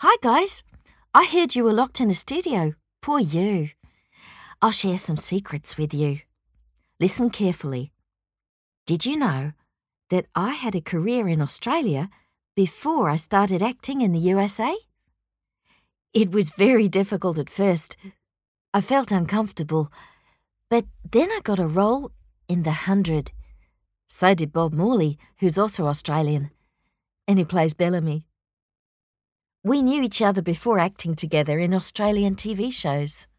Hi, guys. I heard you were locked in a studio. Poor you. I'll share some secrets with you. Listen carefully. Did you know that I had a career in Australia before I started acting in the USA? It was very difficult at first. I felt uncomfortable, but then I got a role in The 100. So did Bob Morley, who's also Australian, and who plays Bellamy. We knew each other before acting together in Australian TV shows.